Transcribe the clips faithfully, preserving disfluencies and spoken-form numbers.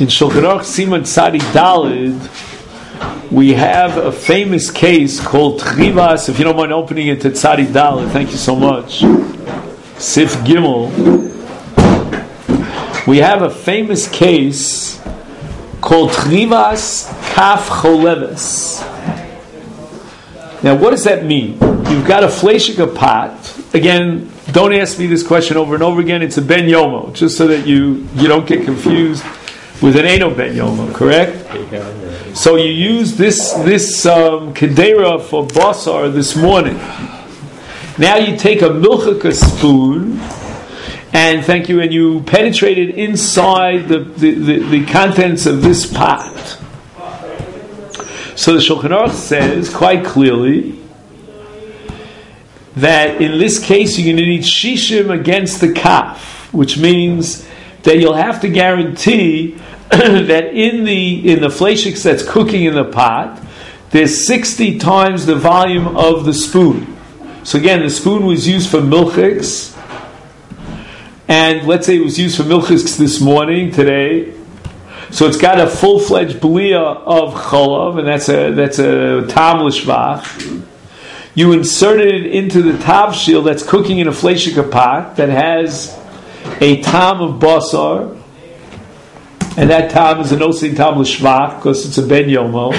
In Shulchan Aruch Siman Tzadi Dalid, we have a famous case called Tchivas. If you don't mind opening it to Tzadi Dalid, thank you so much. Sif Gimel. We have a famous case called Tchivas Kaf Choleves. Now, what does that mean? You've got a fleshika pot. Again, don't ask me this question over and over again. It's a ben yomo, just so that you, you don't get confused with an Eino ben yomo, correct? So you use this this um, kedera for basar this morning. Now you take a milchika spoon, and thank you, and you penetrate it inside the, the, the, the contents of this pot. So the Shulchan Aruch says quite clearly that in this case you're going to need shishim against the kaf, which means that you'll have to guarantee that in the in the fleshix that's cooking in the pot, there's sixty times the volume of the spoon. So again, the spoon was used for milchix, and let's say it was used for milchix this morning, today. So it's got a full-fledged blia of cholav, and that's a that's a tam l'shvach. You inserted it into the tavshil that's cooking in a fleshika pot that has a tam of basar, and that tam is an osin tam l'shvach because it's a ben yomo.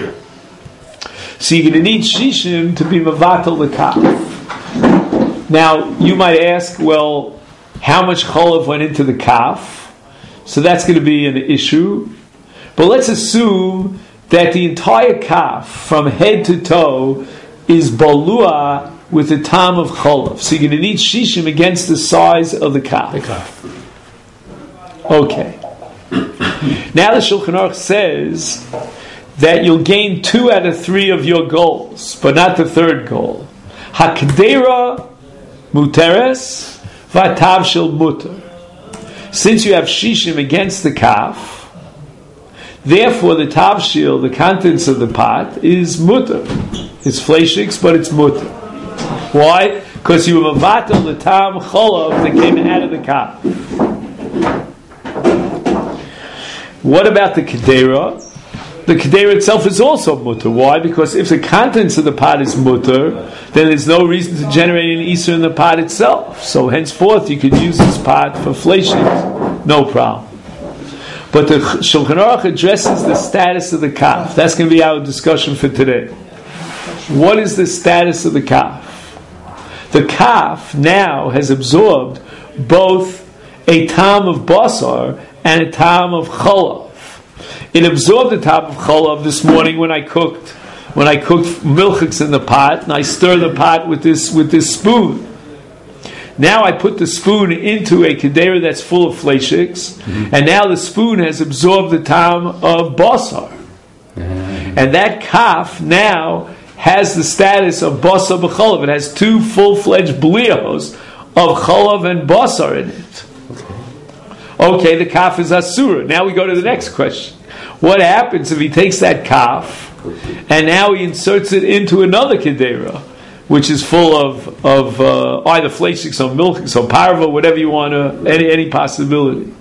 So you're going to need shishim to be mavatal the kaf. Now you might ask, well, how much cholav went into the kaf? So that's going to be an issue. But let's assume that the entire kaf, from head to toe, is balua with the tam of cholav. So you're going to need shishim against the size of the kaf. The kaf. Okay. Now the Shulchan Aruch says that you'll gain two out of three of your goals, but not the third goal. Hakdera muteres v'atav shel muter. Since you have shishim against the kaf, therefore the tavshil, the contents of the pot, is mutter. It's fleshix, but it's mutter. Why? Because you have avatal the tam cholav that came out of the kaf. What about the kedera? The kedera itself is also mutter. Why? Because if the contents of the pot is mutter, then there's no reason to generate an isur in the pot itself. So henceforth, you could use this pot for fleshing, no problem. But the Shulchan Aruch addresses the status of the kaf. That's going to be our discussion for today. What is the status of the kaf? The kaf now has absorbed both a tam of basar and a tam of cholav. It absorbed the tam of cholav this morning when I cooked when I cooked milchix in the pot, and I stir the pot with this with this spoon. Now I put the spoon into a kedera that's full of fleshix, mm-hmm. and now the spoon has absorbed the tam of basar, mm-hmm. and that kaf now has the status of basar b'cholav. It has two full-fledged blios of cholav and basar in it. Okay, the kaf is asura. Now we go to the next question. What happens if he takes that kaf and now he inserts it into another kedera, which is full of of uh, either fleshix or milchix or parva, whatever you want to, any any possibility.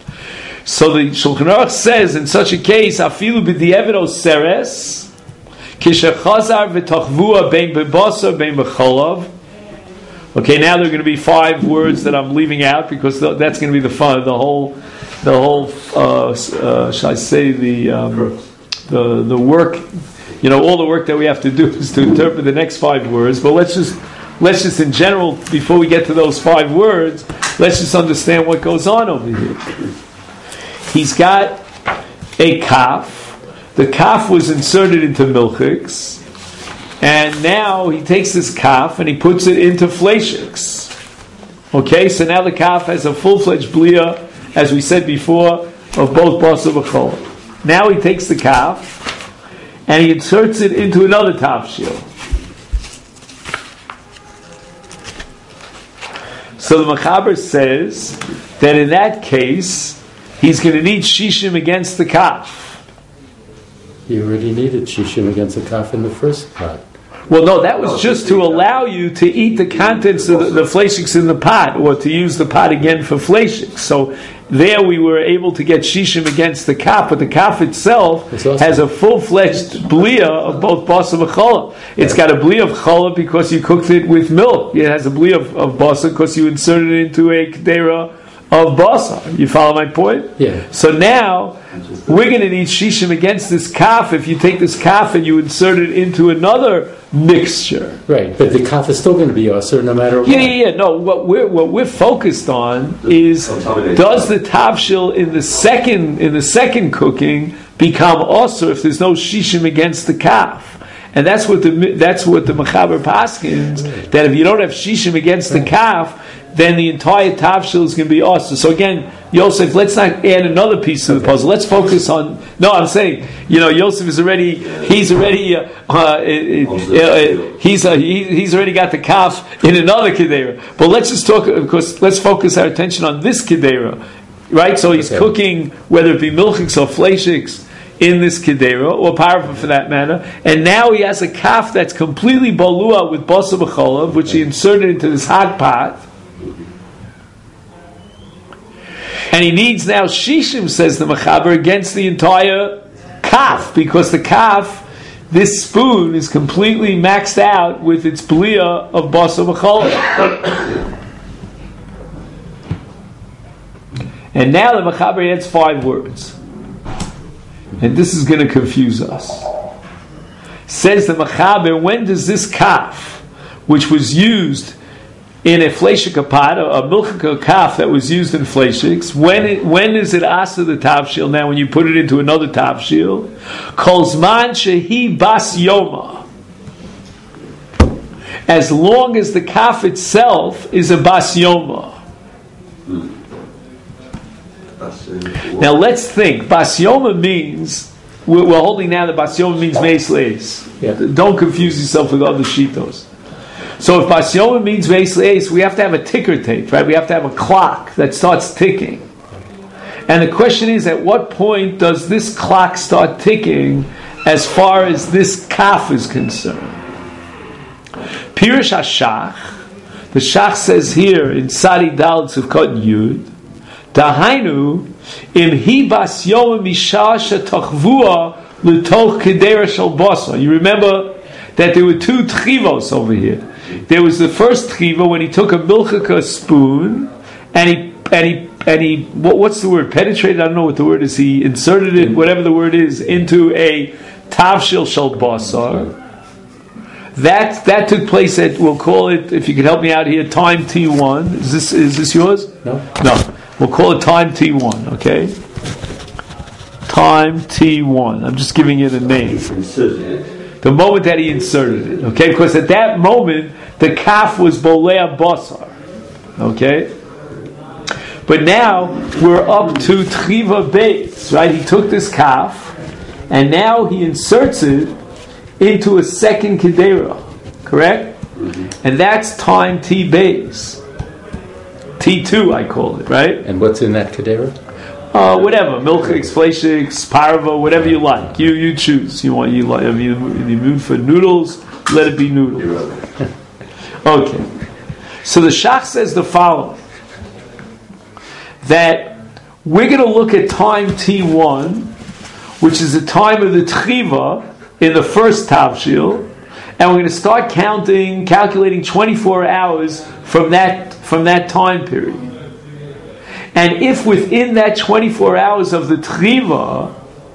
So the Shulchan Aruch says in such a case, afilu b'di'evet oseres kishachazar v'tachvua bein bebasar bein b'cholav. Okay, now there are going to be five words that I'm leaving out because that's going to be the fun, the whole, the whole. Uh, uh, shall I say the um, the the work? You know, all the work that we have to do is to interpret the next five words. But let's just let's just in general, before we get to those five words, let's just understand what goes on over here. He's got a kaf. The kaf was inserted into milchix. And now he takes this kaf and he puts it into fleshix. Okay, so now the kaf has a full-fledged blia, as we said before, of both basar and cholav. Now he takes the kaf and he inserts it into another tavshil. So the Mechaber says that in that case, he's going to need shishim against the kaf. You already needed shishim against the kaf in the first pot. Well, no, that was just to allow you to eat the contents of the, the fleshix in the pot, or to use the pot again for fleshix. So there we were able to get shishim against the kaf, but the kaf itself awesome. has a full-fledged bliya of both basa and challah. It's got a bliya of challah because you cooked it with milk. It has a bliya of, of basa because you inserted it into a kedera of basa. You follow my point? Yeah. So now we're going to need shishim against this kaf if you take this kaf and you insert it into another mixture. Right, but the kaf is still going to be usher no matter what. Yeah, yeah, yeah. No, what we're what we're focused on is does the tavshil in the second in the second cooking become usher if there's no shishim against the kaf? And that's what the that's what the Mechaber paskins, that if you don't have shishim against the kaf, then the entire tavshil is going to be usher. So again, Yosef, let's not add another piece to the puzzle. Let's focus on. No, I'm saying, you know, Yosef is already. He's already. Uh, uh, uh, he's uh, he, he's already got the kaf in another kedera. But let's just talk. Of course, let's focus our attention on this kedera, right? So he's okay. cooking, whether it be milchiks or fleishiks, in this kedera, or parva for that matter, and now he has a kaf that's completely balua with basa b'cholav, which he inserted into this hot pot. And he needs now shishim, says the Mechaber, against the entire kaf, because the kaf, this spoon, is completely maxed out with its bliya of basa v'chol. And now the Mechaber adds five words. And this is going to confuse us. Says the Mechaber, when does this kaf, which was used in a fleishik pot, a milchik kaf that was used in fleishiks, when it, when is it asa the tavshil? Now, when you put it into another tavshil, kol zman shehi bas yoma. As long as the kaf itself is a bas yoma. Now let's think. Bas yoma means, we're, we're holding now that bas yoma means meis leis. Yeah. Don't confuse yourself with other shitos. So if bas yoma means meis leis, we have to have a ticker tape, right? We have to have a clock that starts ticking. And the question is, at what point does this clock start ticking as far as this kaf is concerned? Pirush HaShach, the Shach says here in Sadi Dal Tzivkot Yud, Dahainu im hi bas yoma mishah shetachvua l'toch kedera shel basa. You remember that there were two tchivos over here. There was the first tchiva when he took a milchika spoon and he and he and he what, what's the word? Penetrated. I don't know what the word is. He inserted it, whatever the word is, into a tavshil shel basar. That that took place at, we'll call it, if you could help me out here, time T one. Is this is this yours? No. No. We'll call it time T one. Okay. Time T one. I'm just giving it a name. The moment that he inserted it, okay, because at that moment the kaf was bolea basar, okay. But now we're up to tchiva beis, right? He took this kaf, and now he inserts it into a second kedera, correct? Mm-hmm. And that's time T beis, T two, I call it, right? And what's in that kedera? Uh, whatever, milchiks, fleishiks, parva, whatever you like. You you choose. You want you like. If you in the mood for noodles, let it be noodles. Okay. So the Shach says the following: that we're going to look at time T one, which is the time of the tchiva in the first tavshil, and we're going to start counting, calculating twenty-four hours from that from that time period. And if within that twenty-four hours of the tchiva,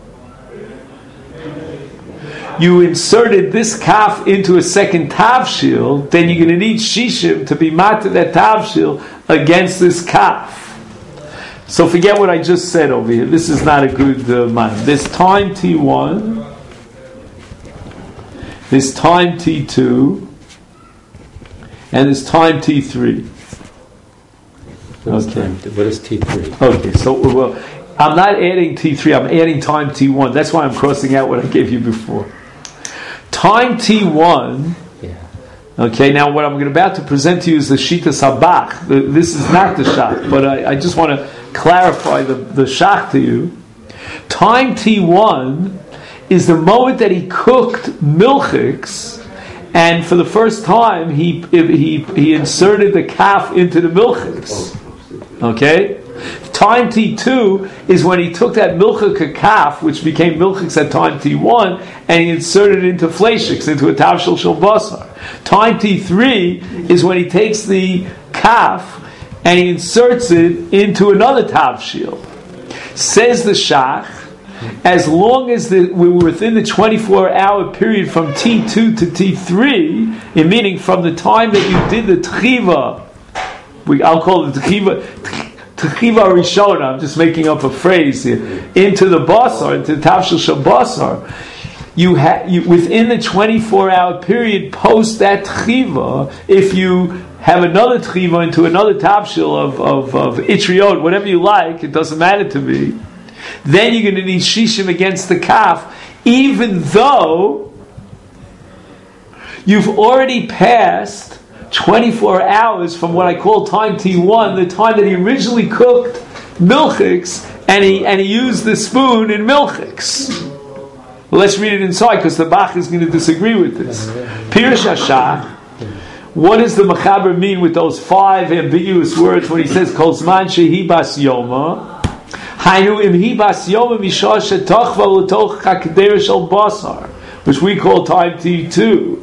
you inserted this kaf into a second tavshil, then you're going to need shishim to be matter that tavshil against this kaf. So forget what I just said over here. This is not a good uh, mind. There's time T one, there's time T two, and there's time T three. Okay. What is T three? Okay, so well, I'm not adding T three, I'm adding time T one. That's why I'm crossing out what I gave you before. Time T one, yeah. Okay, now what I'm about to present to you is the Shita Sabach. This is not the Shach, but I, I just want to clarify the, the Shach to you. Time T one is the moment that he cooked milchiks, and for the first time he he he inserted the kaf into the milchiks. Okay? Time T two is when he took that milchik kaf, which became milchiks at time T one, and he inserted it into fleishiks, into a tavshil shel basar. Time T three is when he takes the kaf and he inserts it into another tavshil. Says the Shach, as long as the, we were within the twenty-four hour period from T two to T three, in meaning from the time that you did the tchiva, we, I'll call it the tchiva, tchiva rishona, I'm just making up a phrase here, into the basar, into the tavshil shel basar, you ha- you, within the twenty-four hour period post that tchiva, if you have another tchiva into another tavshil of, of, of itriot, whatever you like, it doesn't matter to me, then you're going to need shishim against the kaf, even though you've already passed twenty-four hours from what I call time T one, the time that he originally cooked milchiks, and he and he used the spoon in milchiks. Well, let's read it inside, because the Bach is going to disagree with this. Pirush Hashach, what does the Mechaber mean with those five ambiguous words when he says Kol Zman Shehi Bas Yoma? Hainu im hi bas yoma mishah shetochva l'toch hakeder shel basar, which we call time T two.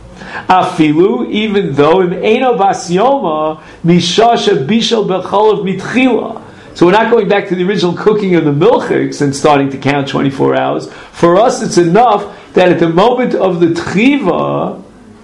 Afilu, even though im eino bas yoma mishah shebishal becholav mitchila. So we're not going back to the original cooking of the milchiks and starting to count twenty-four hours. For us, it's enough that at the moment of the tchiva,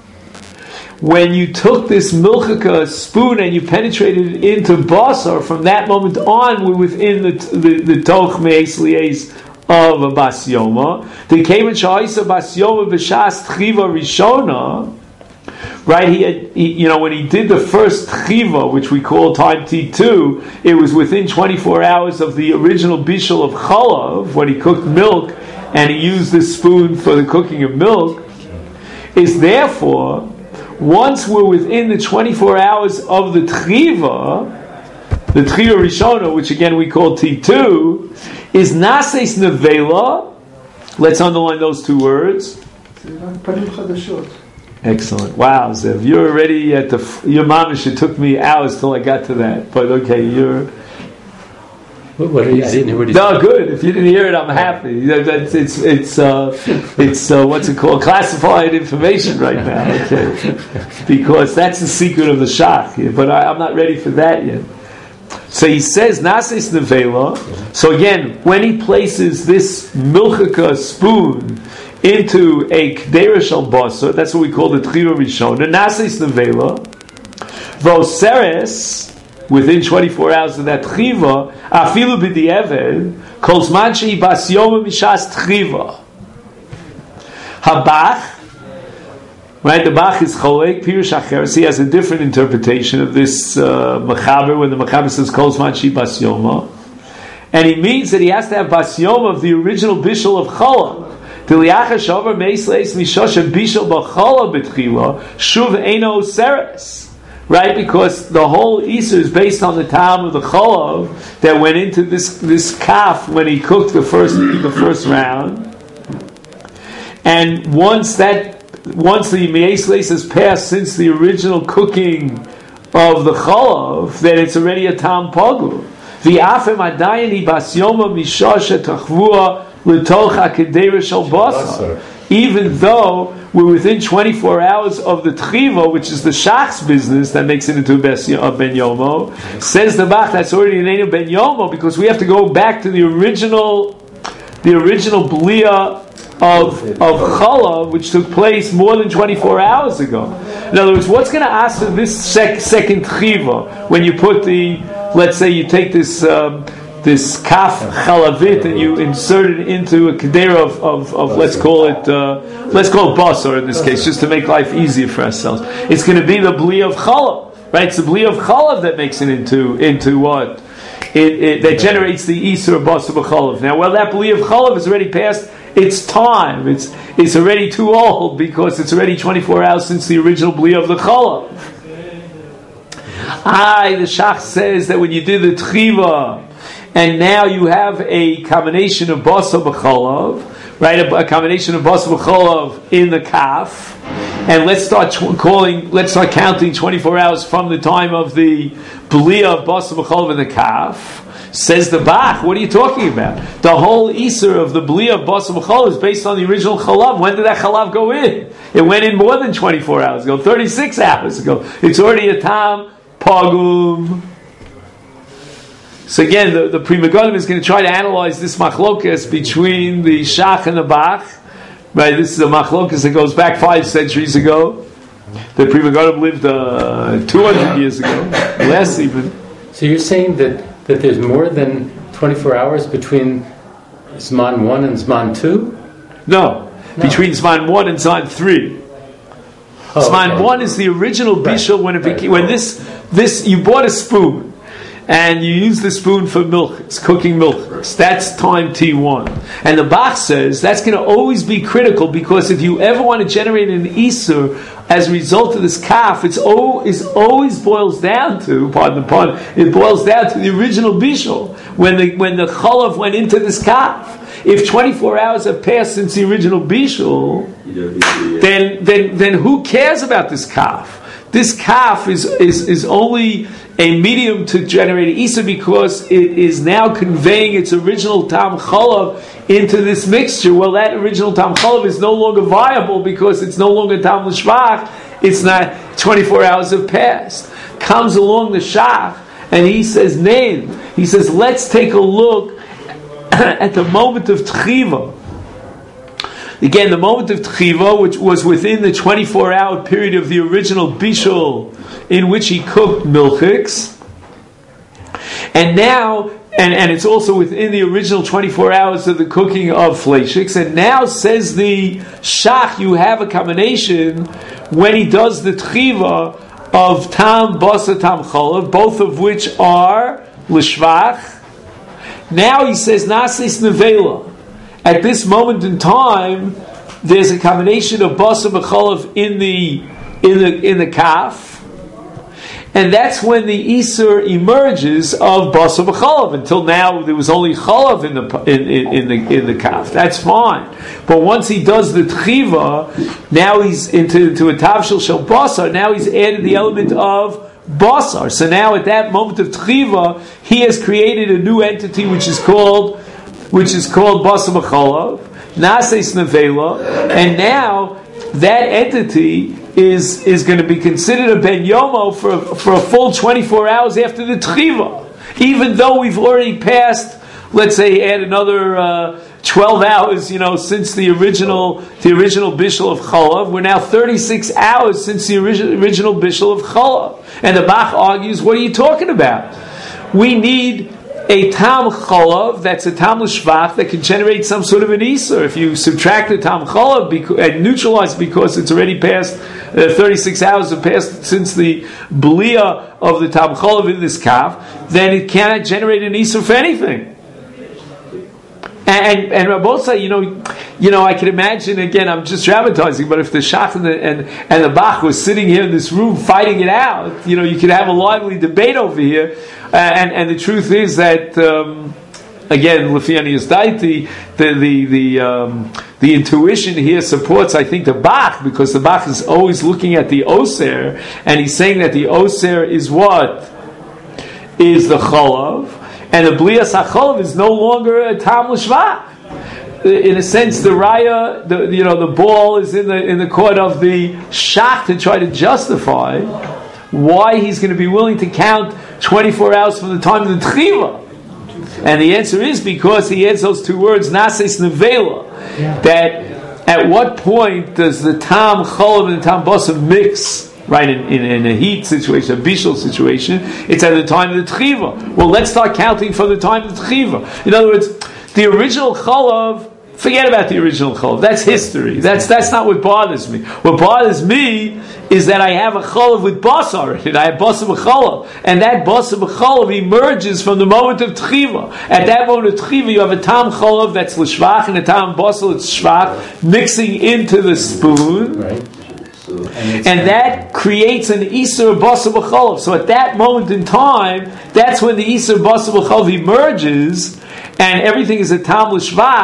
when you took this milchika spoon and you penetrated it into basar, from that moment on, we're within the the, the toch me'es li'es of a bas yoma. The kemen sha'isa bas yoma b'shas tchiva rishona. Right, he, had, he, you know, when he did the first tchiva, which we call time T two, it was within twenty-four hours of the original bishul of chalav, when he cooked milk, and he used this spoon for the cooking of milk. Is therefore, once we're within the twenty-four hours of the tchiva, the tchiva rishona, which again we call T two, is nases nevela. Let's underline those two words. Excellent. Wow, Zev, you're already at the your mamish. It took me hours till I got to that, but okay, you're. What, what are you, I didn't hear what he no, said. good. If you didn't hear it, I'm happy. It's it's it's uh, it's uh, what's it called? Classified information right now. Okay, because that's the secret of the shach. But I, I'm not ready for that yet. So he says nases nevela. So again, when he places this milchika spoon into a k'dera shel basar, that's what we call the tchiva rishona. Nases nevela. Voseres. Within twenty-four hours of that tchiva, afilu b'di'eved, kol zman shehi bas yoma mishas tchiva. Habach, right? The Bach is cholek pirush acheres. He has a different interpretation of this uh, mechaber when the mechaber says kol zman shehi bas yoma, and he means that he has to have bas yoma of the original bishul of cholov. Diliacha shover meis leis mishosha bishul b'cholov b'tchiva shuv eino seres. Right, because the whole Easter is based on the time of the cholav that went into this this kaf when he cooked the first the first round, and once that once the me'es leis has passed since the original cooking of the cholav, then it's already a tam pagu. V'afem adayini bas yoma misha shetachvua l'toch hakeder shel basar. Even though we're within twenty-four hours of the tchiva, which is the shach's business that makes it into a ben yomo, says the Bach, that's already an a ben yomo, because we have to go back to the original, the original blia of of challah, which took place more than twenty-four hours ago. In other words, what's going to ask for this sec, second tchiva when you put the, let's say you take this. Um, this kaf chalavit and you insert it into a kedera of, of, of let's call it uh, let's call it basar in this case, just to make life easier for ourselves. It's going to be the bli of chalav, right? It's the bli of chalav that makes it into into what it, it that generates the isur of basar b'chalav. Now, well, that bli of chalav is already past its time. It's it's already too old because it's already twenty-four hours since the original bli of the chalav. Aye, the shach says that when you did the tchiva, and now you have a combination of basar b'cholav, right? A, a combination of basar b'cholav in the kaf, and let's start tw- calling, let's start counting twenty-four hours from the time of the blia of basar b'cholav in the kaf. Says the Bach, what are you talking about? The whole Isser of the Blia of Basar B'Chalav is based on the original Chalav. When did that Chalav go in? It went in more than twenty-four hours ago, thirty-six hours ago. It's already a Tam Pagum. So again, the, the Pri Megadim is going to try to analyze this machlokas between the Shach and the Bach. Right, this is a machlokas that goes back five centuries ago. The Pri Megadim lived uh, two hundred years ago, less even. So you're saying that, that there's more than twenty-four hours between Zman one and Zman two? No, no. Between Zman one and Zman three. Oh, Zman okay. one is the original right. Bishul when it became, right. when this this you bought a spoon and you use the spoon for milk, it's cooking milk. That's time T one. And the Bach says that's going to always be critical, because if you ever want to generate an Isur as a result of this kaf, it's always, always boils down to, pardon the pun, it boils down to the original Bishul, when the when the Chalav went into this kaf. If twenty-four hours have passed since the original Bishul, then, then, then who cares about this kaf? This kaf is, is, is only a medium to generate Isur because it is now conveying its original Tam Chalav into this mixture. Well, that original Tam Chalav is no longer viable because it's no longer Tam L'Shvach. It's not, twenty-four hours have passed. Comes along the Shach and he says, Nein. He says, let's take a look at the moment of Tchiva. Again, the moment of Tchiva, which was within the twenty-four hour period of the original Bishul in which he cooked milchiks. And now, and, and it's also within the original twenty-four hours of the cooking of fleishiks. And now, says the Shach, you have a combination when he does the Tchiva of Tam, Basa, Tam, Cholav, both of which are L'Shvach. Now he says, Nasis Nevela. At this moment in time, there's a combination of Basa B'Cholav in the in the in the kaf, and that's when the Isur emerges of Basa B'Cholav. Until now, there was only Cholav in the in, in, in the in the kaf. That's fine, but once he does the Tchiva, now he's into into a Tavshil Shel Basar. Now he's added the element of Basar. So now, at that moment of Tchiva, he has created a new entity which is called. which is called Basa B'Cholav, Nases Nevela, and now that entity is is going to be considered a Ben Yomo for, for a full twenty-four hours after the Tchiva. Even though we've already passed, let's say, add another uh, twelve hours, you know, since the original the original Bishul of Cholav, we're now thirty-six hours since the original, original Bishul of Cholav. And the Bach argues, what are you talking about? We need a Tam Cholav, that's a Tam L'Shvach, that can generate some sort of an Isur. If you subtract the Tam Cholav beca- and neutralize because it's already passed, uh, thirty-six hours have passed since the Blia of the Tam Cholav in this Kaf, then it cannot generate an Isur for anything. And and Rabosai, you know, you know, I can imagine, again, I'm just dramatizing, but if the Shach and the, and, and the Bach was sitting here in this room fighting it out, you know, you could have a lively debate over here. Uh, and, and the truth is that, um, again, Lefiani Daiti, the the the um, the intuition here supports, I think, the Bach, because the Bach is always looking at the Oser, and he's saying that the Oser is what? Is the Cholav. And the Blias HaCholav is no longer a Tam L'Shvach. In a sense, the Raya, the, you know, the ball is in the in the court of the Shach to try to justify why he's going to be willing to count twenty-four hours from the time of the Tchiva. And the answer is because he adds those two words, Nases Nevela, yeah. That at what point does the Tam Cholav and the Tam Basa mix? Right, in, in, in a heat situation, a bishul situation, it's at the time of the tchiva. Well, let's start counting from the time of the tchiva. In other words, the original chalav, forget about the original chalav. That's history. That's that's not what bothers me. What bothers me is that I have a chalav with basar in it. I have basar b'chalav, and that basar b'chalav emerges from the moment of tchiva. At that moment of tchiva, you have a tam chalav that's l'shvach and a tam basar that's shvach mixing into the spoon. Right. And, and that creates an Isur Basa B'Cholav. So at that moment in time, that's when the Isur Basa B'Cholav emerges, and everything is a Tam L'Shvach,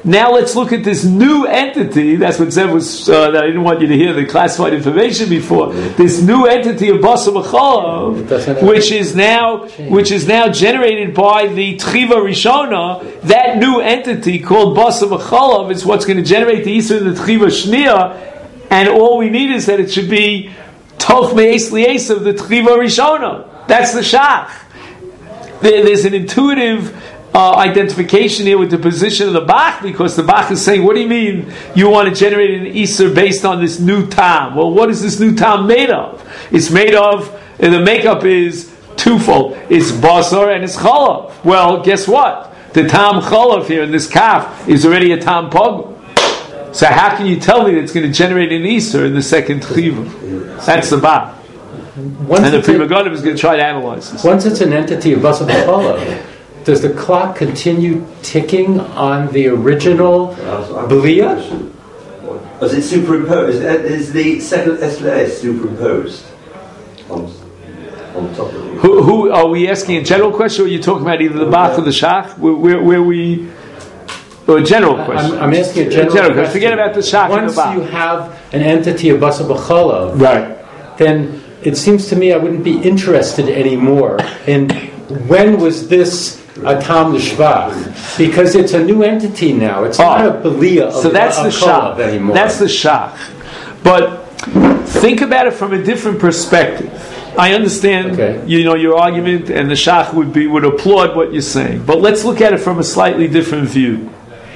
Now let's look at this new entity. That's what Zev was, uh, that I didn't want you to hear the classified information before. This new entity of Basar B'Chalav, which is now, which is now generated by the Tchiva Rishona. That new entity called Basar B'Chalav is what's going to generate the Isur in the Tchiva Shnia. And all we need is that it should be Toch Me'es Li'es of the Tchiva Rishona. That's the Shach. There, there's an intuitive Uh, identification here with the position of the Bach, because the Bach is saying, what do you mean you want to generate an Isur based on this new Tam? Well, what is this new Tam made of? It's made of, and the makeup is twofold. It's Basar and it's Chalav. Well, guess what? The Tam Chalav here in this Kaf is already a Tam Pogum. So how can you tell me that it's going to generate an Isur in the second Chiva? That's the Bach. Once and the Pri Megadim is going to try to analyze this. Once it's an entity of Basar B'Chalav, does the clock continue ticking on the original B'liya? Is it superimposed? Is the second S L S superimposed on, on top of it? Who, who are we asking a general question, or are you talking about either the Bach or the Shach? Where, where, where we... Or a general question. I'm, I'm asking a general, a general question. Forget about the Shach and the Bach. Once you have an entity of Basar B'Chalav, right, then it seems to me I wouldn't be interested anymore in when was this a Tam L'Shvach, because it's a new entity now. It's oh, not a B'liya of so that's the Shach anymore. That's the Shach. But think about it from a different perspective. I understand, okay, you know, your argument, and the Shach would be would applaud what you're saying. But let's look at it from a slightly different view.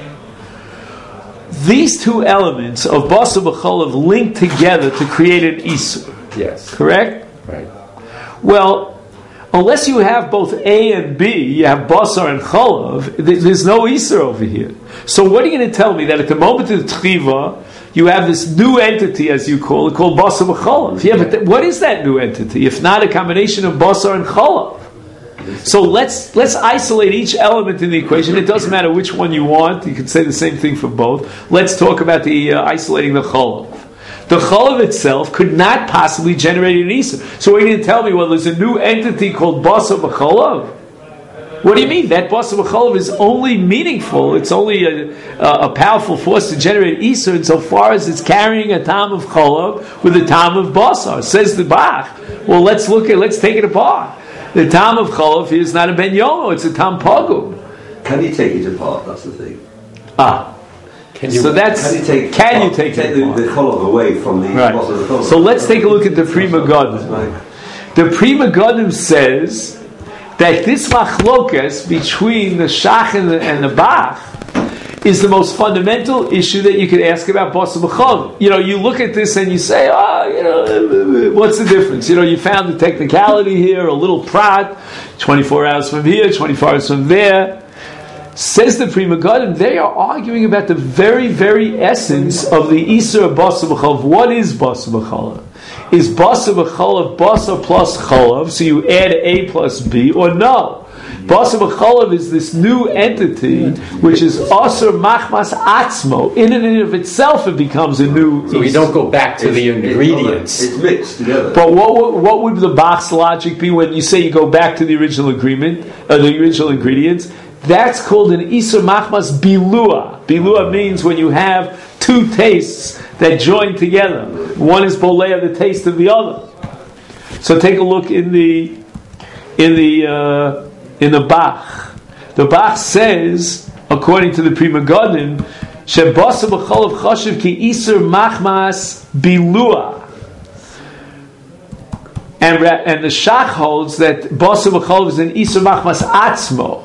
These two elements of Basar B'Chalav link together to create an Isur. Yes. Correct? Right. Well, unless you have both A and B, you have Basar and Chalav, there's no Isur over here. So what are you going to tell me? That at the moment of the Tchiva, you have this new entity, as you call it, called Basar B'Chalav. Yeah, but th- what is that new entity, if not a combination of Basar and Chalav? So let's let's isolate each element in the equation. It doesn't matter which one you want. You can say the same thing for both. Let's talk about the uh, isolating the Chalav. The Chalav itself could not possibly generate an Isur. So what are you going to tell me? Well, there's a new entity called Basar B'Chalav. What do you mean? That Basar B'Chalav is only meaningful. It's only a, a, a powerful force to generate Isur insofar as it's carrying a Tam of Chalav with a Tam of Basar. Says the Bach. Well, let's look at, let's take it apart. The Tam of Chalav is not a Ben Yomo, it's a Tam Pogum. Can you take it apart? That's the thing. Ah. Can you, so that's can you take, can you take, take the, the Chalav away from the right. Basar of the Chalav? So let's take a look at the Pri Megadim. The Pri Megadim says that this machlokas between the Shach and the, and the Bach is the most fundamental issue that you could ask about Basar B'Chalav. You know, you look at this and you say, oh, you know, what's the difference? You know, you found the technicality here, a little prat, twenty-four hours from here, twenty-four hours from there. Says the Pri Megadim, they are arguing about the very, very essence of the Isur of Basar B'Chalav. What is Basar B'Chalav? Is Basar B'Chalav Basar plus Chalav, so you add A plus B, or no? Basar B'Chalav is this new entity, which is Asur Machmas Atzmo. In and of itself, it becomes a new. So we don't go back to it's, the ingredients. It's, it's mixed together. But what what would the Bach's logic be when you say you go back to the original agreement, uh, the original ingredients? That's called an Isur Machmas Bilua. Bilua means when you have two tastes that join together. One is bolea, the taste of the other. So take a look in the in the uh, in the Bach. The Bach says, according to the Pri Megadim, Shebasar B'Chalav Chashiv Ki Isur Machmas Bilua. And and the Shach holds that Basar B'Chalav is an Isur Machmas Atzmo.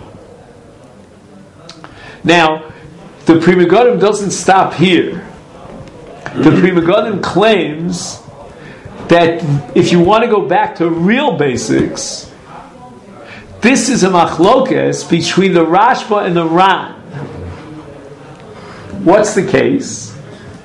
Now, the Pri Megadim doesn't stop here. The Pri Megadim claims that if you want to go back to real basics, this is a machlokes between the Rashba and the Ran. What's the case?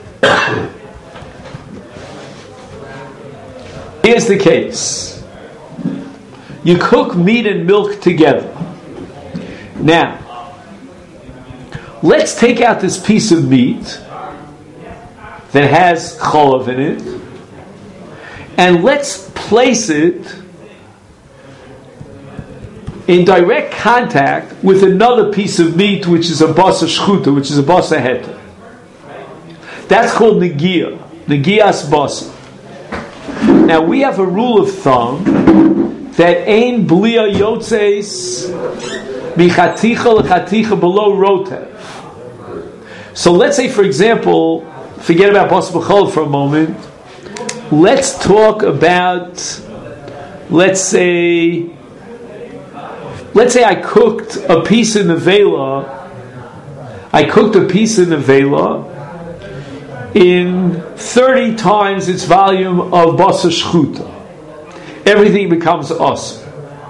Here's the case. You cook meat and milk together. Now, let's take out this piece of meat that has cholav in it, and let's place it in direct contact with another piece of meat, which is a basa shchuta, which is a basa heter. That's called negia, negias basa. Now we have a rule of thumb that ein blia yotzeis michaticha lechaticha below rotev. So let's say, for example, forget about basa b'chol for a moment. Let's talk about, let's say, let's say I cooked a piece in the vela. I cooked a piece in the vela in thirty times its volume of basa shchuta. Everything becomes us.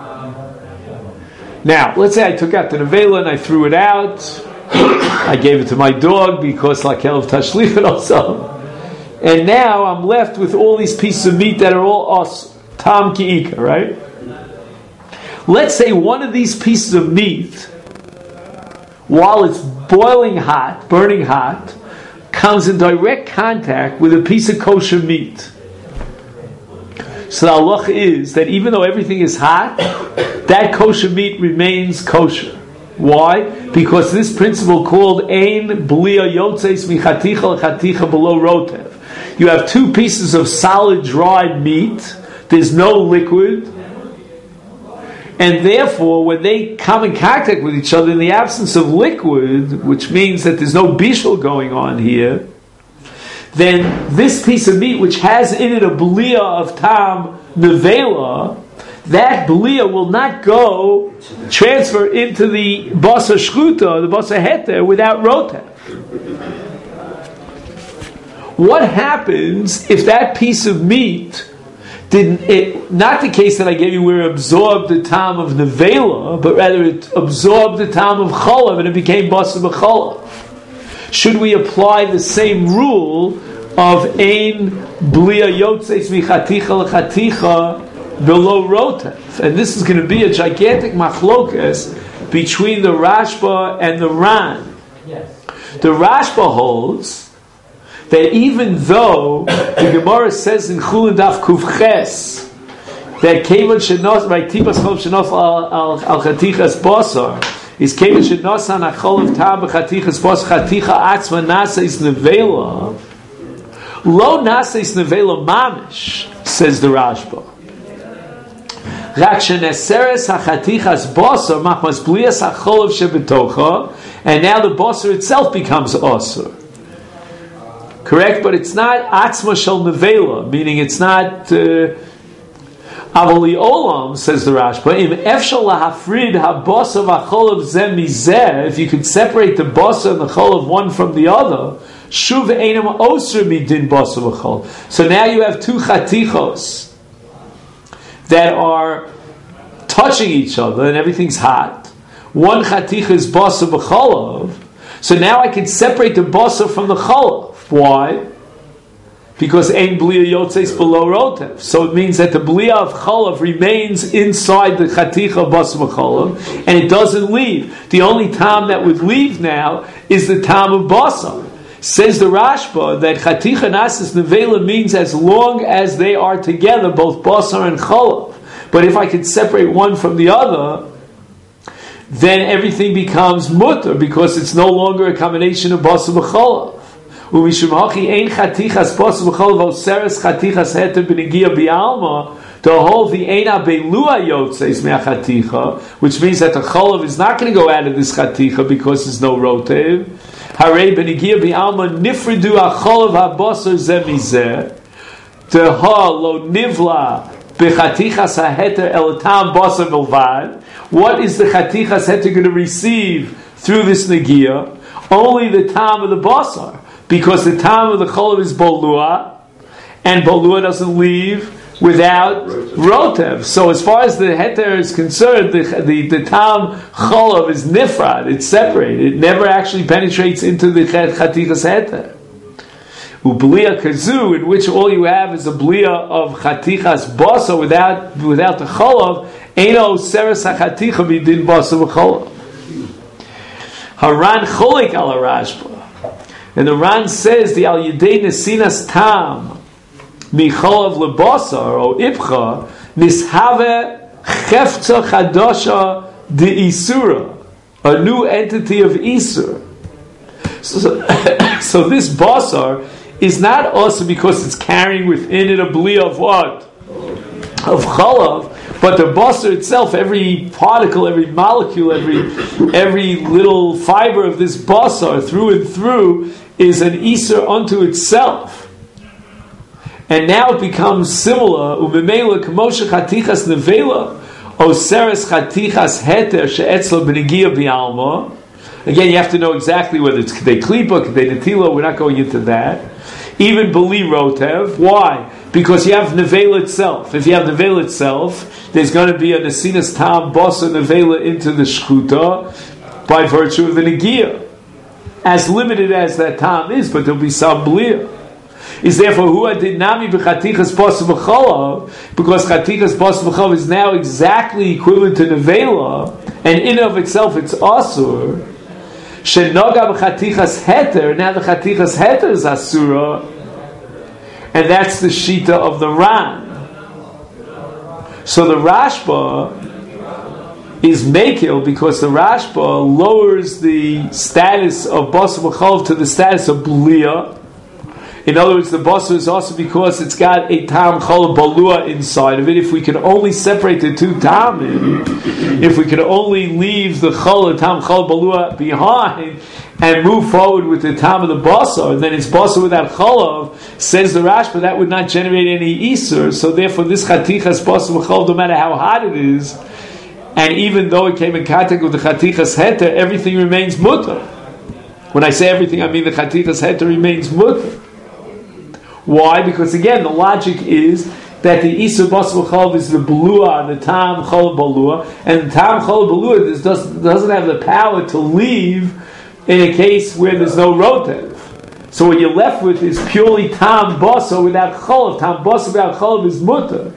Now, let's say I took out the nevela and I threw it out. I gave it to my dog because lakel of tashlich also. And now I'm left with all these pieces of meat that are all us, tam ki'ika, right? Let's say one of these pieces of meat, while it's boiling hot, burning hot, comes in direct contact with a piece of kosher meat. So the halacha is that even though everything is hot, that kosher meat remains kosher. Why? Because this principle called ein blia yotzeis michaticha lechaticha below rotev. You have two pieces of solid dried meat. There's no liquid. And therefore, when they come in contact with each other in the absence of liquid, which means that there's no bishul going on here, then this piece of meat, which has in it a blia of tam nevela, that blia will not go transfer into the basa shchuta, the basa heter, without rotev. What happens if that piece of meat didn't, it, not the case that I gave you where it absorbed the tam of nevela, but rather it absorbed the tam of cholav and it became basa b'cholav? Should we apply the same rule of ein blia yotzeis michaticha lechaticha below rotev? And this is going to be a gigantic machlokas between the Rashba and the Ran. Yes. The Rashba holds that even though the Gemara says in Chulin Daf Kufches that Kevon shenos by tipas chol shenos al al chatichas basar is Kevon shenos an achol of tam b'chatichas basar chaticha atzma nasa is nevela lo nasa is nevela mamish, says the Rashba. Rak sheneseres hachatichas basar machmas blias achol of shebetocha, and now the basar itself becomes asur. Correct, but it's not atzma shel nevela, meaning it's not avoli olam, says the Rashba. Im efshal lahafrid habasa v'cholav zeh mizeh, if you could separate the basa and the cholav one from the other, shuv einam osur midin basa v'chol. So now you have two chatichos that are touching each other and everything's hot. One chaticha is basa v'cholav, so now I can separate the basa from the cholav. Why? Because ein blia yotzeis below rotev. So it means that the blia of cholav remains inside the chaticha basa b'cholav, and it doesn't leave. The only tam that would leave now is the tam of basa. Says the Rashba that chaticha nasis nevela means as long as they are together, both basa and cholav. But if I could separate one from the other, then everything becomes mutter because it's no longer a combination of basa b'cholav. The whole the eina beilua yotzeis me'achaticha, which means that the cholav is not going to go out of this chaticha because there's no rotev. Harei benigia bi'alma nifridu acholav habasar zeh mizeh. Teha lo nivla bechatichas haheter el tam basar bilvad. What is the chatichas heter going to receive through this negia? Only the tam of the basar. Because the tam of the cholav is bolua, and bolua doesn't leave without rotev. So as far as the heter is concerned, the, the, the tam cholav is nifrad, it's separated. It never actually penetrates into the chatichas heter. Ublia kazu, in which all you have is a blia of chatichas basa without without the cholav, eino seres hachaticha midin basa v'cholav. Haran cholik ala Rashba. And the Ran says the al yedei nesinas tam micholav lebasar or ibcha nishave chefza chadasha the Isura, a new entity of Isur. So, so this basar is not also because it's carrying within it a bli of what? Of chalav, but the basar itself, every particle, every molecule, every every little fiber of this basar through and through is an Isur unto itself. And now it becomes similar, umemela k'moshe chatichas nevela, oseres chatichas heter she'etzlo b'negia b'alma. Again, you have to know exactly whether it's Kedei Klipa, Kedei Netila. We're not going into that. Even Beli Rotev. Why? Because you have Nevela itself. If you have Nevela itself, there's going to be a Nesinas Tam Bosa Nevela into the Shchuta by virtue of the Negia. As limited as that Tam is, but there'll be some Blia. Is therefore who did nami b'chatichas bosa b'chalav, because chatichas bosa b'chalav is now exactly equivalent to Nevela, and in of itself it's asur. Shenoga b'chatichas heter. Now the chatichas heter is asura, and that's the shita of the Ran. So the Rashba is mekil because the Rashba lowers the status of bosa b'chalav to the status of blia. In other words, the basar is also because it's got a tam chol balua inside of it. If we could only separate the two tamim, if we could only leave the chol tam chol balua behind and move forward with the tam of the basar, and then it's basar without cholav, says the Rashba, that would not generate any isur. So therefore, this chatichas basar v'chol, no matter how hot it is, and even though it came in contact with the chatichas heter, everything remains mutter. When I say everything, I mean the chatichas heter remains mutter. Why? Because again, the logic is that the Isur Basar B'chalav is the Balua, the Tam Chol Balua, and the Tam Chol Balua doesn't, doesn't have the power to leave in a case where there's no Rotev. So what you're left with is purely Tam Basar without Cholav. Tam Basar without Cholav is Mutter.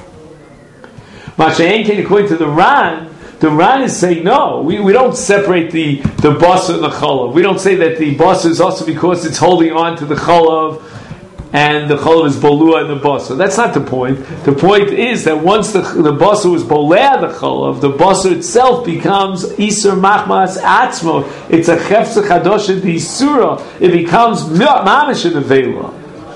Masha'en, according to the Ran, the Ran is saying no, we, we don't separate the, the Basar and the Cholav. We don't say that the Basar is also because it's holding on to the Cholav, and the cholav is bolua and the basar. That's not the point. The point is that once the the basar was bolea the cholav, the basar itself becomes isur machmas atzmo. It's a chefza chadosha d'isura. It becomes mamish in the vela.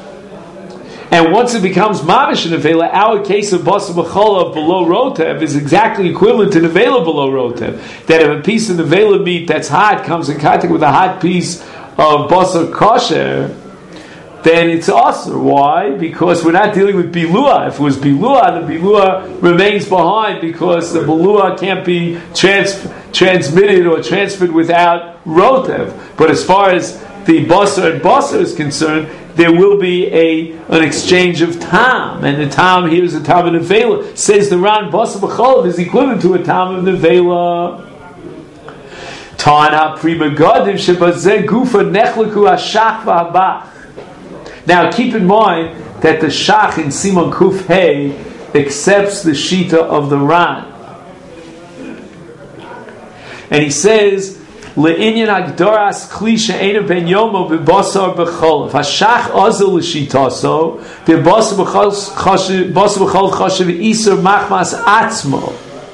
And once it becomes mamish in the vela, our case of basar b'cholav below rotev is exactly equivalent to the vela below rotev. That if a piece of the vela meat that's hot comes in contact with a hot piece of basar kosher, then it's asur. Why? Because we're not dealing with bilua. If it was bilua, the bilua remains behind because the bilua can't be trans- transmitted or transferred without rotev. But as far as the basar and basar is concerned, there will be a an exchange of tam, and the tam here is a tam of nevela. Says the Ran, basar b'cholav is equivalent to a tam of nevela. Tana prima gadim shebazeh gufa nechleku hashach v'habach. Now keep in mind that the Shach in Simon Kuf Hey accepts the Shita of the Ran. And he says, Le'inyan agdoras kli she'ena ben yomo b'basar b'cholav. Hashach ozil l'shitaso, b'basar b'cholav choshev isur machmas atzmo.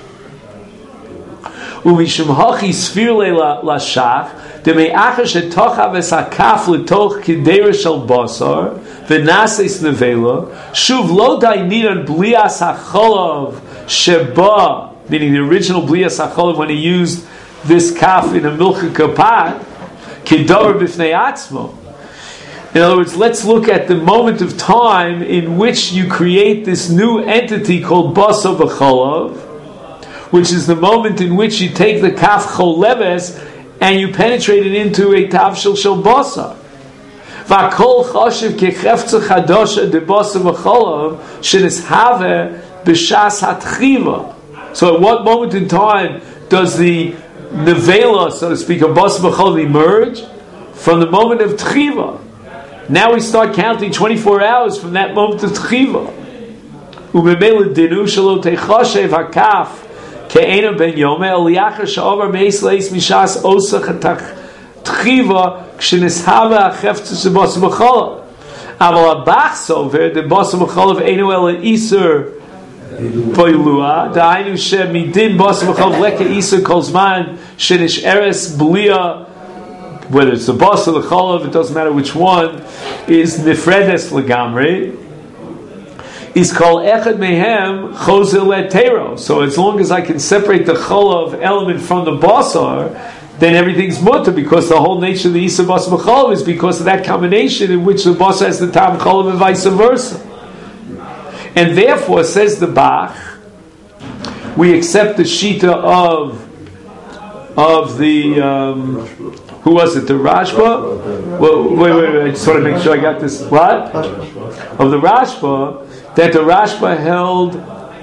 Umishum hachi sfir le l'shach, the me'achar shetochav es hakaf l'toch kidera shel basar v'naseis nevela shuv lo dainiran blias hacholav sheba, meaning the original blias hacholav when he used this kaf in a milcha kapat kidor b'fnei atzmo. In other words, let's look at the moment of time in which you create this new entity called basar v'cholav, which is the moment in which you take the kaf choleves and you penetrate it into a tavshel shel basar. V'akol choshev kechefza chadosha de basar v'cholav shenishave b'shas hatchiva. So at what moment in time does the nevela, so to speak, of basar v'cholav emerge? From the moment of tchiva. Now we start counting twenty-four hours from that moment of tchiva. Umemela dinu shelo techoshev hakaf ke'ena ben yome eliyachar sha'over meis leis mishas osach tchiva k'shenishava hacheftzah shebasar b'cholav. Aval abach sover the basar b'cholav enu el isur Poilua, Da'ainu Shemidin Bas V'chol Leka Isa Kol Zman Shenish Eres Blia, whether it's the Bas or the Cholov, it doesn't matter which one, is Nifredes Legamri, is called Echad Mehem Chozel Letero. So as long as I can separate the Cholov element from the Basar, then everything's mutter, because the whole nature of the Isa Bas V'chol is because of that combination in which the Basar has the Tam Cholov and vice versa. And therefore, says the Bach, we accept the Shita of of the um, who was it? The Rashba? Well, wait, wait, wait. I just want to make sure I got this. What? Of the Rashba, that the Rashba held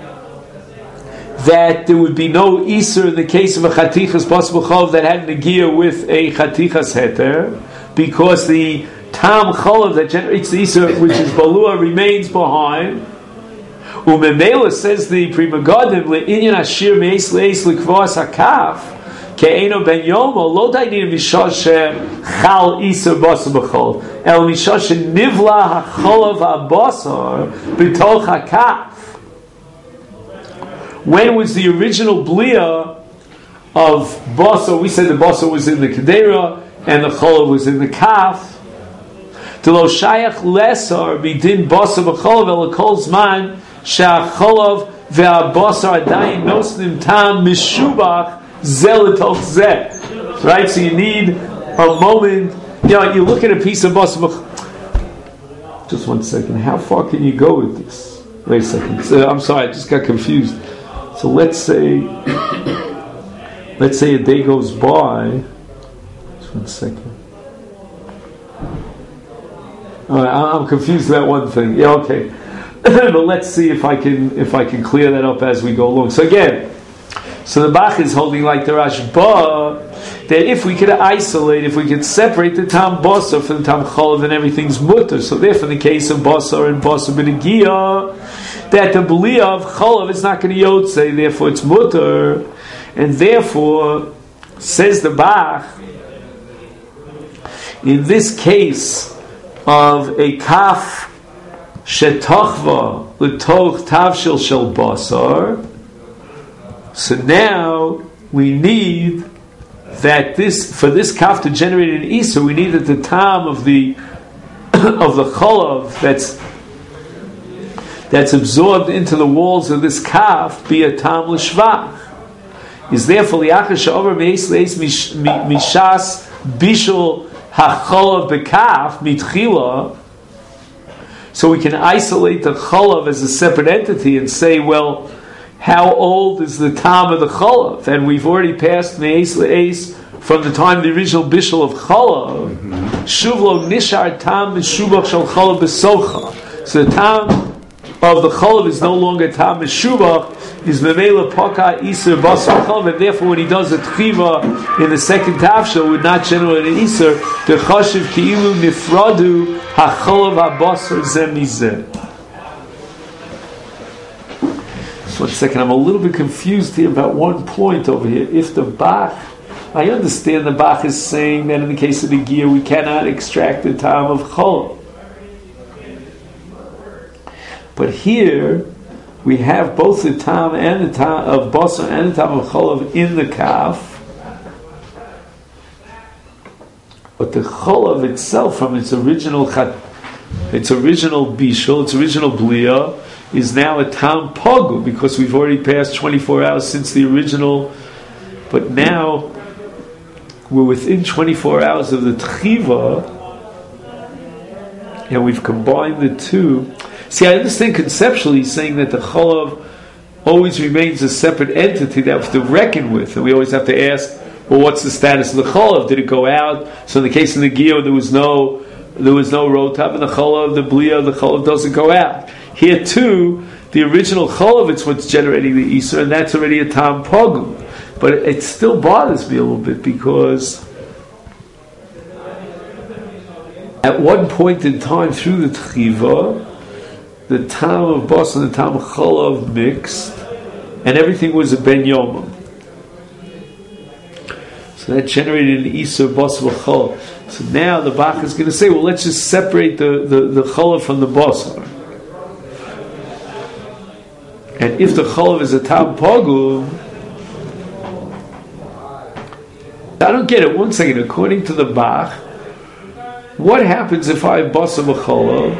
that there would be no Isur in the case of a Chatichas Bas V'chol that had Negia with a Chatichas Heter, because the Tam Cholav that generates the Isur, which is Balua, remains behind. Umemela, says the Pri Megadim, le'inyan ashir me'es le'es l'kvos hakaf ke'eno ben yomo lo dainim mishah shechal Isur Bas V'chol el mishah shenivla hacholav ha'basar b'toch hakaf. When was the original blia of basar? We said the basar was in the kedera and the cholav was in the kaf. To lo shayach lesar b'din basar v'cholav el kol zman sha'cholav ve'abasar adayin nosnim tam mishubach zel etoch zeh. Right? So you need a moment. You know, you look at a piece of basar v'cholav. Just one second. How far can you go with this? Wait a second. So, I'm sorry, I just got confused. So let's say, let's say a day goes by. Just one second. All right, I'm confused about one thing. Yeah, okay. But let's see if I can if I can clear that up as we go along. So again, so the Bach is holding like the Rashba that if we could isolate, if we could separate the Tam Basar from the Tam Cholav, then everything's mutter. So therefore, in the case of Basar and Basar B'Negiah, that the B'liya of Cholav is not going to Yotzei, therefore it's mutter, and therefore, says the Bach, in this case of a kaf shetochva l'toch tavshil shel basar, so now we need that this, for this kaf to generate an Isur, we need that the tam of the of the cholav that's that's absorbed into the walls of this kaf be a tam l'shvach. Is therefore li'achar she'over me'es le'es mishas bishul ha'cholav bekaf mitchila. So we can isolate the cholav as a separate entity and say, well, how old is the tam of the cholav? And we've already passed me'es le'es from the time of the original bishul of cholav. Shuvlo nishar tam mishubach shel cholav besocha. So the tam of the cholav is no longer tam mishubach, is memela poka Isur basar cholav, and therefore when he does a tchiva in the second tafshel would not generate an Isur. The chashiv ki'ilu nifradu hacholav habasar zeh mizeh. One second, I'm a little bit confused here about one point over here. If the Bach, I understand the Bach is saying that in the case of the gear we cannot extract the tam of cholav. But here we have both the tam and the tam of basar and the tam of cholav in the kaf. But the cholav itself, from its original chat, its original bishul, its original blia, is now a tam pogu, because we've already passed twenty-four hours since the original. But now we're within twenty-four hours of the tchiva, and we've combined the two. See, I understand conceptually saying that the cholav always remains a separate entity that we have to reckon with, and we always have to ask, well, what's the status of the cholav? Did it go out? So in the case of the giyah, there was no there was no rotav, and the cholav, the bliya, the cholav doesn't go out. Here too, the original cholav, it's what's generating the Isur, and that's already a tam pogum. But it still bothers me a little bit, because at one point in time through the tchiva, the tam of basar and the tam of cholav mixed, and everything was a ben yomah. So that generated an Isur basar v'cholav. So now the Bach is going to say, well, let's just separate the, the, the cholav from the basar. and if the cholav is a tam pogum, I don't get it. One second. According to the Bach, what happens if I have basar b'cholav?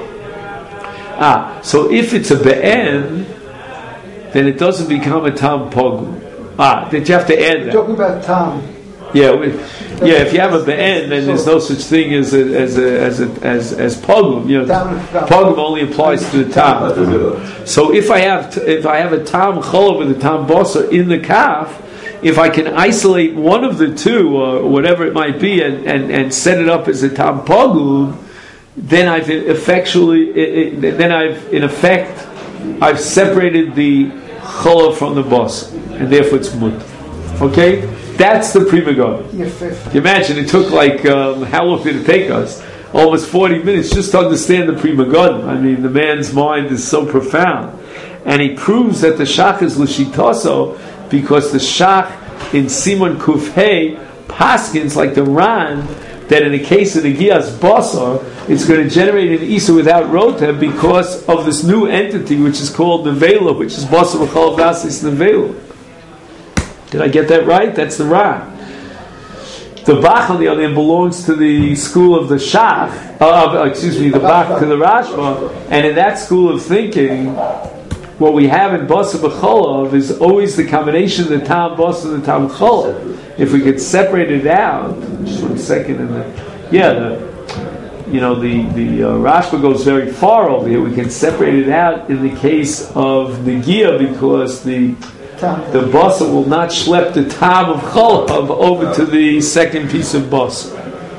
Ah, so if it's a be'en, then it doesn't become a tam pogum. Ah, did you have to add that? You're talking about tam. Yeah, we, yeah. If you have a be'en, then there's no such thing as a, as a, as a, as as pogum. You know, pogum only applies to the tam. So if I have t- if I have a tam cholav with a tam basar in the kaf, if I can isolate one of the two or whatever it might be and, and, and set it up as a tam pogum, then I've effectually it, it, then I've in effect I've separated the cholav from the basar, and therefore it's mut. Okay. That's the Pri Megadim. You imagine it took like um, how long did it take us? Almost forty minutes just to understand the Pri Megadim. I mean, the man's mind is so profound, and he proves that the shach is l'shitaso because the shach in Simon Kuf Hey paskins like the Ran that in the case of the Giyas Basar it's going to generate an Isa without Roteh because of this new entity which is called Nevela, which is Basar B'chol Vasis Nevela. Did I get that right? That's the Ra. The Bach, on the other hand, belongs to the school of the Shach, uh, excuse me, the Bach to the Rashba, and in that school of thinking, what we have in Basar B'cholav is always the combination of the Tam Basar and the Tam Cholav. If we could separate it out, just one second, and the, yeah, the, you know, the, the uh, Rashba goes very far over here. We can separate it out in the case of Negiah because the The basar will not schlep the tam of cholav over to the second piece of basar.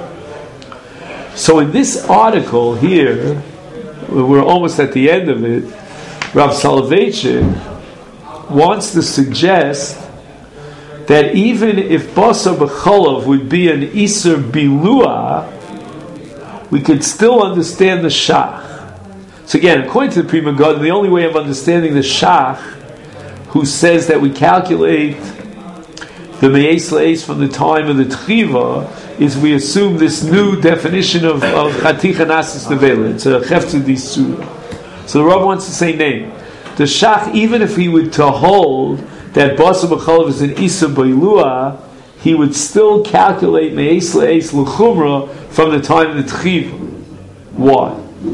So in this article here, we're almost at the end of it, Rav Soloveitchik wants to suggest that even if basar b'cholav would be an iser bilua, we could still understand the shach. So again, according to the Pri Megadim, the only way of understanding the shach who says that we calculate the me'es le'es from the time of the tchiva is we assume this new definition of of chaticha nasis nevela. It's a cheftzah disura. So the Rav wants to say name. The shach, even if he would to hold that basar b'cholav is an isa b'ilua, he would still calculate me'es le'es l'chumra from the time of the tchiva. Why?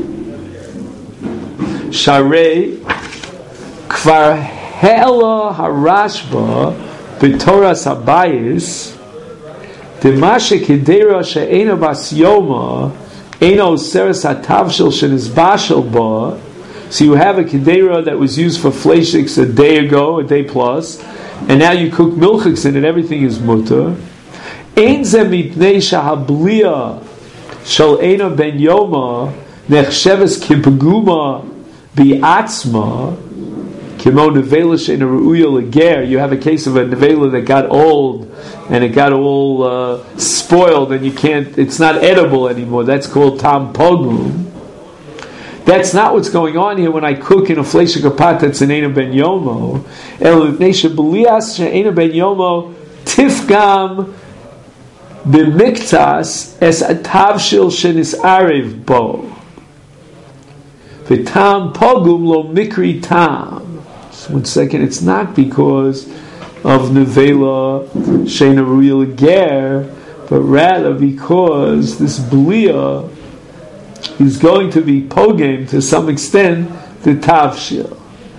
Sharei kvar Hela harashba b'toras habayis demashe kedera she'ena bas yoma eno seres hatavshel shenizbashel ba. So you have a kedera that was used for fleishiks a day ago, a day plus, and now you cook milchiks in it. Everything is mutter. Ein ze mitnei shahablia shel ena ben yoma nechsheves kipaguma bi'atzma. You have a case of a nevela that got old and it got all uh, spoiled and you can't, it's not edible anymore. That's called tam pogum. That's not what's going on here when I cook in a fleisha kapat that's an Eina ben yomo. El nesha b'lias she'ena ben yomo tifgam b'miktas es atavshil shenis arev bo. V'tam pogum lo mikri tam. One second, it's not because of nevela sheina ruya ger, but rather because this blia is going to be pogam to some extent the tavshil.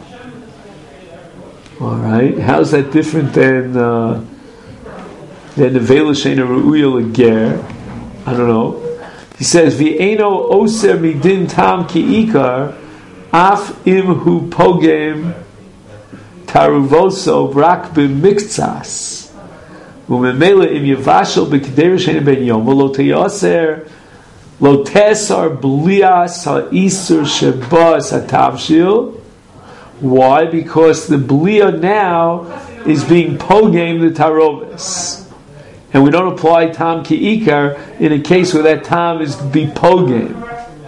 All right, how's that different than uh, than nevela sheina ruya ger? I don't know. He says v'eno oser midin tam ki ikar af imhu pogam taruvoso brak b'miktsas u'memela im yevashel b'kedera she'ena ben yom lo teyaser lo tesar blias ha'isur shebas hatavshil. Why? Because the blia now is being pogam the tarovis, and we don't apply tam ki ikar in a case where that tam is be pogam.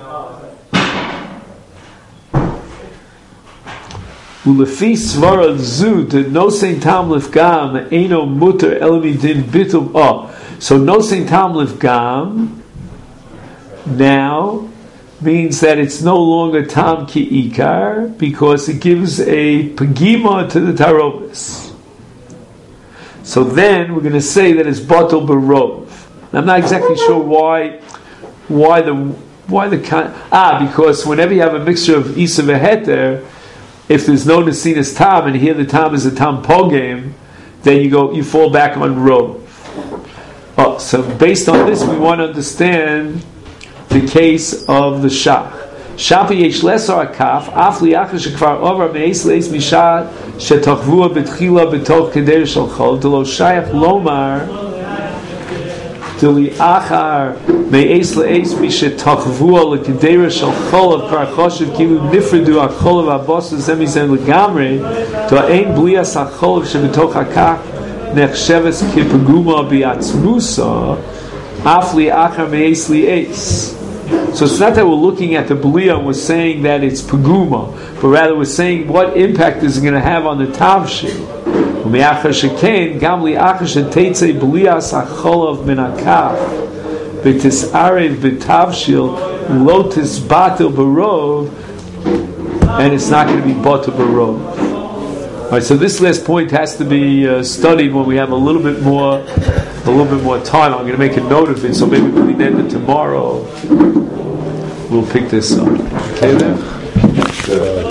Ulefi svara zu to no saint tam lifgam eno mutter elamidin bitul. Oh, so no saint tam lifgam now means that it's no longer tam ki ikar because it gives a pagima to the tarobis. So then we're going to say that it's batel barov. I'm not exactly sure why, why the why the ah because whenever you have a mixture of isa v'heter, if there's no nesinas tam and here the tam is a tam pogim, then you go you fall back on rov. Oh, so based on this, we want to understand the case of the shach. Shapi yesh lesar kaf afli achar shekvar over meis leis mishat shetachvua betchila betoch keder shel chol delo shayach lomar deli achar meis leis mishetachvua lekeder shel chol of kvar choshev kilu nifredu achol of abos zemisen legamre to ein blias achol shebetoch hakaf nechsheves kipaguma biatzmusa afli achar meis leis. So it's not that we're looking at the Blia and we're saying that it's Paguma, but rather we're saying what impact is it going to have on the Tavshil. U'me'achar sheken, gam li'achar shetetzei Blias ha'cholav min ha'kaf, v'tisarev b'tavshil, lo tisbatel barov, and it's not going to be batel barov. Alright, so this last point has to be uh, studied when we have a little bit more a little bit more time. I'm going to make a note of it, so maybe when we end it tomorrow, we'll pick this up. Okay, then?